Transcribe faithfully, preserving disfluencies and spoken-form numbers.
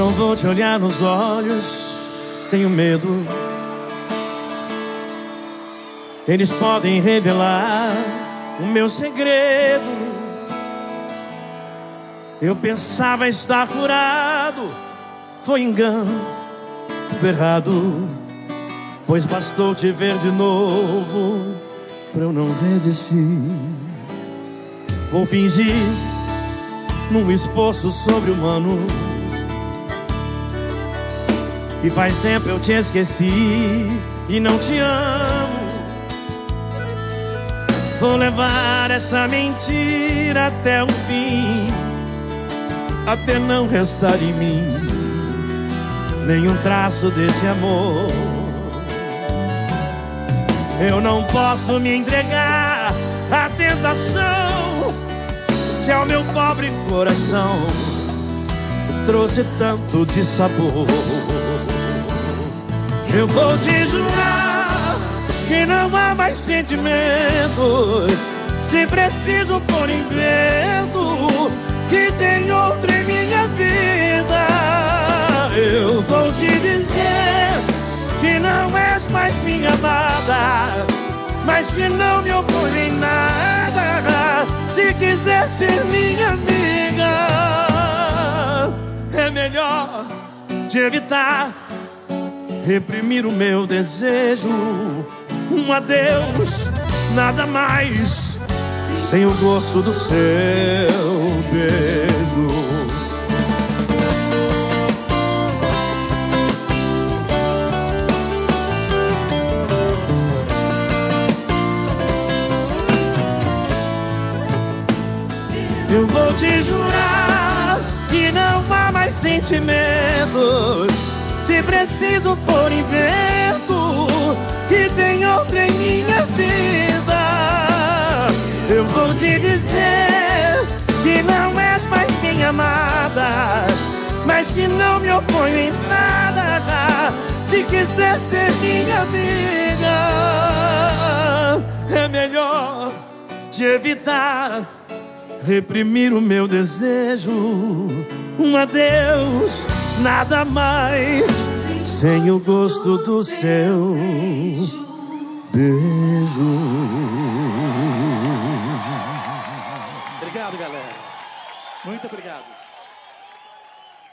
não vou te olhar nos olhos, tenho medo. Eles podem revelar o meu segredo. Eu pensava estar curado, foi engano, tudo errado. Pois bastou te ver de novo pra eu não resistir. Vou fingir num esforço sobre-humano que faz tempo eu te esqueci e não te amo. Vou levar essa mentira até o fim, até não restar em mim nenhum traço desse amor. Eu não posso me entregar à tentação que ao meu pobre coração trouxe tanto de sabor. Eu vou te jurar que não há mais sentimentos. Se preciso for invento que tem outro em minha vida. Eu vou te dizer que não és mais minha amada, mas que não me opõe em nada. Se quiser ser minha amiga, é melhor te evitar, reprimir o meu desejo. Um adeus, nada mais, sem o gosto do seu beijo. Eu vou te jurar que não há mais sentimentos. Se preciso for invento que tem outro em minha vida. Eu vou te dizer que não és mais minha amada, mas que não me oponho em nada. Se quiser ser minha amiga, é melhor te evitar, reprimir o meu desejo. Um adeus, nada mais, sem o gosto do seu beijo. Obrigado, galera. Muito obrigado.